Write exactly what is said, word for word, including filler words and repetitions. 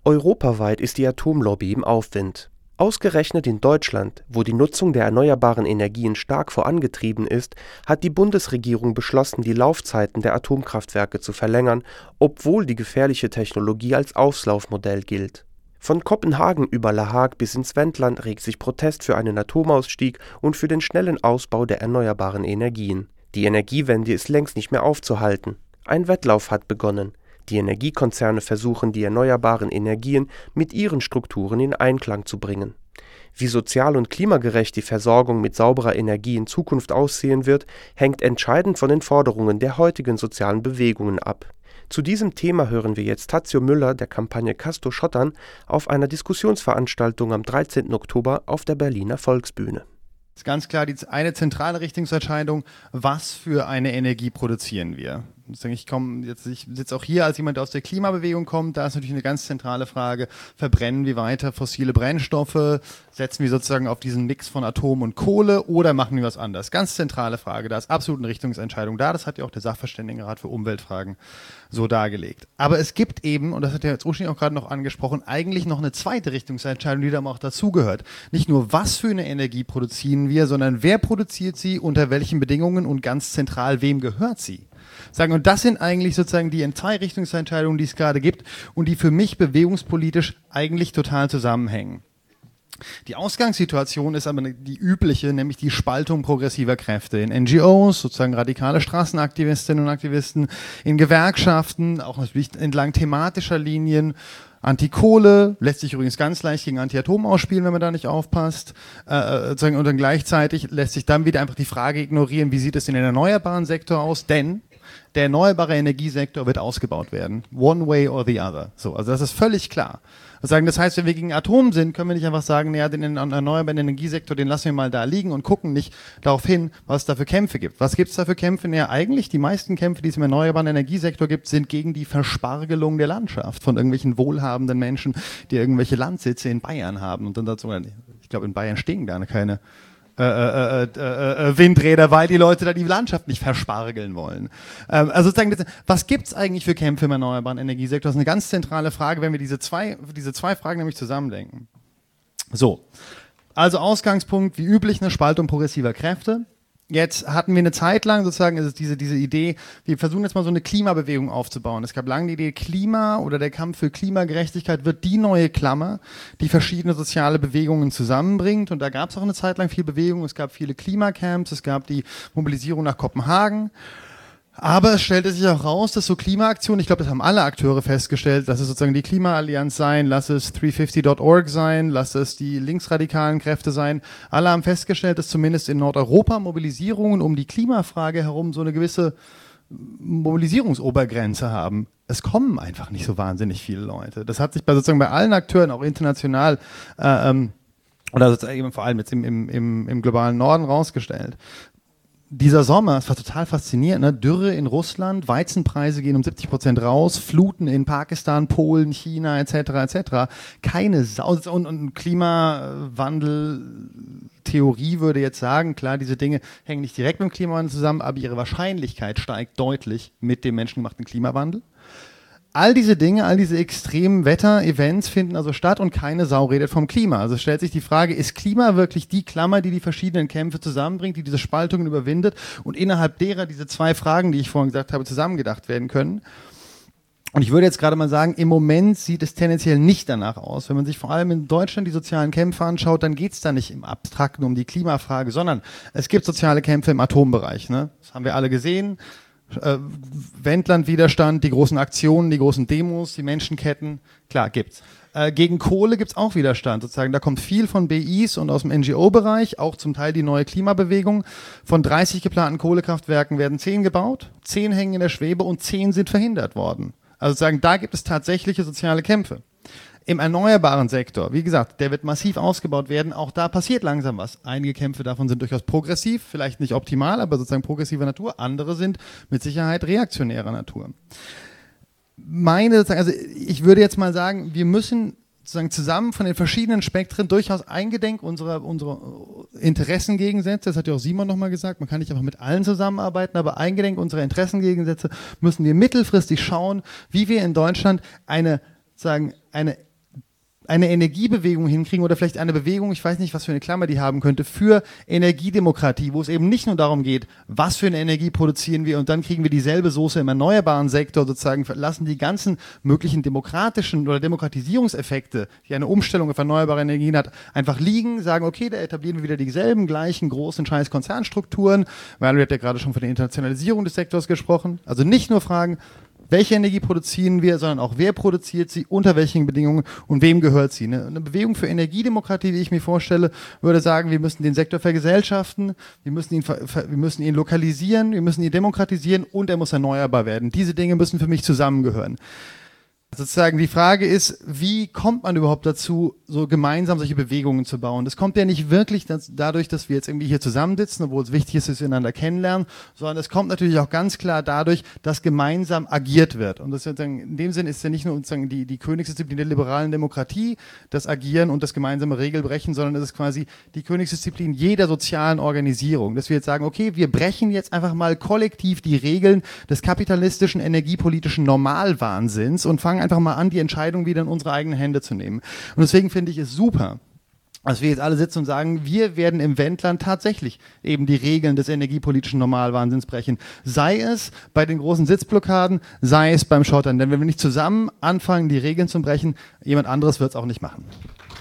Europaweit ist die Atomlobby im Aufwind. Ausgerechnet in Deutschland, wo die Nutzung der erneuerbaren Energien stark vorangetrieben ist, hat die Bundesregierung beschlossen, die Laufzeiten der Atomkraftwerke zu verlängern, obwohl die gefährliche Technologie als Auslaufmodell gilt. Von Kopenhagen über La Hague bis ins Wendland regt sich Protest für einen Atomausstieg und für den schnellen Ausbau der erneuerbaren Energien. Die Energiewende ist längst nicht mehr aufzuhalten. Ein Wettlauf hat begonnen. Die Energiekonzerne versuchen, die erneuerbaren Energien mit ihren Strukturen in Einklang zu bringen. Wie sozial und klimagerecht die Versorgung mit sauberer Energie in Zukunft aussehen wird, hängt entscheidend von den Forderungen der heutigen sozialen Bewegungen ab. Zu diesem Thema hören wir jetzt Tadzio Müller der Kampagne Castor Schottern auf einer Diskussionsveranstaltung am dreizehnten Oktober auf der Berliner Volksbühne. Das ist ganz klar die eine zentrale Richtungsentscheidung, was für eine Energie produzieren wir. Ich komme jetzt, ich sitze auch hier als jemand, der aus der Klimabewegung kommt. Da ist natürlich eine ganz zentrale Frage: Verbrennen wir weiter fossile Brennstoffe? Setzen wir sozusagen auf diesen Mix von Atom und Kohle oder machen wir was anderes? Ganz zentrale Frage. Da ist absolut eine Richtungsentscheidung da. Das hat ja auch der Sachverständigenrat für Umweltfragen so dargelegt. Aber es gibt eben, und das hat ja jetzt ursprünglich auch gerade noch angesprochen, eigentlich noch eine zweite Richtungsentscheidung, die da auch dazugehört. Nicht nur, was für eine Energie produzieren wir, sondern wer produziert sie, unter welchen Bedingungen und ganz zentral, wem gehört sie? Sagen, und das sind eigentlich sozusagen die zwei Richtungsentscheidungen, die es gerade gibt und die für mich bewegungspolitisch eigentlich total zusammenhängen. Die Ausgangssituation ist aber die übliche, nämlich die Spaltung progressiver Kräfte in N G Os, sozusagen radikale Straßenaktivistinnen und Aktivisten, in Gewerkschaften, auch natürlich entlang thematischer Linien. Anti-Kohle lässt sich übrigens ganz leicht gegen Anti-Atom ausspielen, wenn man da nicht aufpasst. Äh, und dann gleichzeitig lässt sich dann wieder einfach die Frage ignorieren, wie sieht es in den erneuerbaren Sektor aus? Denn der erneuerbare Energiesektor wird ausgebaut werden. One way or the other. So, also das ist völlig klar. Das heißt, wenn wir gegen Atom sind, können wir nicht einfach sagen, naja, den erneuerbaren Energiesektor, den lassen wir mal da liegen und gucken nicht darauf hin, was es da für Kämpfe gibt. Was gibt es da für Kämpfe? Naja, eigentlich die meisten Kämpfe, die es im erneuerbaren Energiesektor gibt, sind gegen die Verspargelung der Landschaft von irgendwelchen wohlhabenden Menschen, die irgendwelche Landsitze in Bayern haben. Und dann dazu, ich glaube, in Bayern stehen gar keine Äh, äh, äh, äh, Windräder, weil die Leute da die Landschaft nicht verspargeln wollen. Ähm, also sozusagen, was gibt's eigentlich für Kämpfe im erneuerbaren Energiesektor? Das ist eine ganz zentrale Frage, wenn wir diese zwei, diese zwei Fragen nämlich zusammendenken. So, also Ausgangspunkt, wie üblich, eine Spaltung progressiver Kräfte. Jetzt hatten wir eine Zeit lang sozusagen ist es diese, diese Idee, wir versuchen jetzt mal so eine Klimabewegung aufzubauen. Es gab lange die Idee, Klima oder der Kampf für Klimagerechtigkeit wird die neue Klammer, die verschiedene soziale Bewegungen zusammenbringt. Und da gab es auch eine Zeit lang viel Bewegung. Es gab viele Klimacamps, es gab die Mobilisierung nach Kopenhagen. Aber es stellte sich auch raus, dass so Klimaaktionen, ich glaube, das haben alle Akteure festgestellt, lass es sozusagen die Klimaallianz sein, lass es dreihundertfünfzig Punkt org sein, lass es die linksradikalen Kräfte sein, alle haben festgestellt, dass zumindest in Nordeuropa Mobilisierungen um die Klimafrage herum so eine gewisse Mobilisierungsobergrenze haben. Es kommen einfach nicht so wahnsinnig viele Leute. Das hat sich bei sozusagen bei allen Akteuren, auch international, äh, ähm, oder sozusagen eben vor allem jetzt im, im, im, im globalen Norden rausgestellt. Dieser Sommer, es war total faszinierend, ne? Dürre in Russland, Weizenpreise gehen um siebzig Prozent raus, Fluten in Pakistan, Polen, China et cetera et cetera. Keine Sau und, und Klimawandeltheorie würde jetzt sagen, klar, diese Dinge hängen nicht direkt mit dem Klimawandel zusammen, aber ihre Wahrscheinlichkeit steigt deutlich mit dem menschengemachten Klimawandel. All diese Dinge, all diese extremen Wetter-Events finden also statt und keine Sau redet vom Klima. Also stellt sich die Frage, ist Klima wirklich die Klammer, die die verschiedenen Kämpfe zusammenbringt, die diese Spaltungen überwindet und innerhalb derer diese zwei Fragen, die ich vorhin gesagt habe, zusammengedacht werden können? Und ich würde jetzt gerade mal sagen, im Moment sieht es tendenziell nicht danach aus. Wenn man sich vor allem in Deutschland die sozialen Kämpfe anschaut, dann geht es da nicht im Abstrakten um die Klimafrage, sondern es gibt soziale Kämpfe im Atombereich. Ne? Das haben wir alle gesehen. Äh, Wendlandwiderstand, die großen Aktionen, die großen Demos, die Menschenketten, klar, gibt's. Äh, gegen Kohle gibt's auch Widerstand, sozusagen. Da kommt viel von B Is und aus dem N G O-Bereich, auch zum Teil die neue Klimabewegung. Von dreißig geplanten Kohlekraftwerken werden zehn gebaut, zehn hängen in der Schwebe und zehn sind verhindert worden. Also sagen, da gibt es tatsächliche soziale Kämpfe. Im erneuerbaren Sektor, wie gesagt, der wird massiv ausgebaut werden. Auch da passiert langsam was. Einige Kämpfe davon sind durchaus progressiv, vielleicht nicht optimal, aber sozusagen progressiver Natur. Andere sind mit Sicherheit reaktionärer Natur. Meine, also ich würde jetzt mal sagen, wir müssen sozusagen zusammen von den verschiedenen Spektren durchaus eingedenk unserer, unserer Interessengegensätze, das hat ja auch Simon nochmal gesagt, man kann nicht einfach mit allen zusammenarbeiten, aber eingedenk unserer Interessengegensätze müssen wir mittelfristig schauen, wie wir in Deutschland eine, sagen, eine eine Energiebewegung hinkriegen oder vielleicht eine Bewegung, ich weiß nicht, was für eine Klammer die haben könnte, für Energiedemokratie, wo es eben nicht nur darum geht, was für eine Energie produzieren wir und dann kriegen wir dieselbe Soße im erneuerbaren Sektor sozusagen, lassen die ganzen möglichen demokratischen oder Demokratisierungseffekte, die eine Umstellung auf erneuerbare Energien hat, einfach liegen, sagen, okay, da etablieren wir wieder dieselben gleichen großen scheiß Konzernstrukturen, weil wir hat ja gerade schon von der Internationalisierung des Sektors gesprochen, also nicht nur fragen, welche Energie produzieren wir, sondern auch wer produziert sie, unter welchen Bedingungen und wem gehört sie. Eine Bewegung für Energiedemokratie, wie ich mir vorstelle, würde sagen, wir müssen den Sektor vergesellschaften, wir müssen ihn, ver, ver, wir müssen ihn lokalisieren, wir müssen ihn demokratisieren und er muss erneuerbar werden. Diese Dinge müssen für mich zusammengehören. Sozusagen die Frage ist, wie kommt man überhaupt dazu, so gemeinsam solche Bewegungen zu bauen? Das kommt ja nicht wirklich das, dadurch, dass wir jetzt irgendwie hier zusammensitzen, obwohl es wichtig ist, dass wir einander kennenlernen, sondern es kommt natürlich auch ganz klar dadurch, dass gemeinsam agiert wird. Und das sozusagen, in dem Sinn ist ja nicht nur sozusagen die, die Königsdisziplin der liberalen Demokratie, das Agieren und das gemeinsame Regelbrechen, sondern es ist quasi die Königsdisziplin jeder sozialen Organisierung. Dass wir jetzt sagen, okay, wir brechen jetzt einfach mal kollektiv die Regeln des kapitalistischen, energiepolitischen Normalwahnsinns und fangen einfach mal an, die Entscheidung wieder in unsere eigenen Hände zu nehmen. Und deswegen finde ich es super, dass wir jetzt alle sitzen und sagen, wir werden im Wendland tatsächlich eben die Regeln des energiepolitischen Normalwahnsinns brechen. Sei es bei den großen Sitzblockaden, sei es beim Schottern. Denn wenn wir nicht zusammen anfangen, die Regeln zu brechen, jemand anderes wird es auch nicht machen.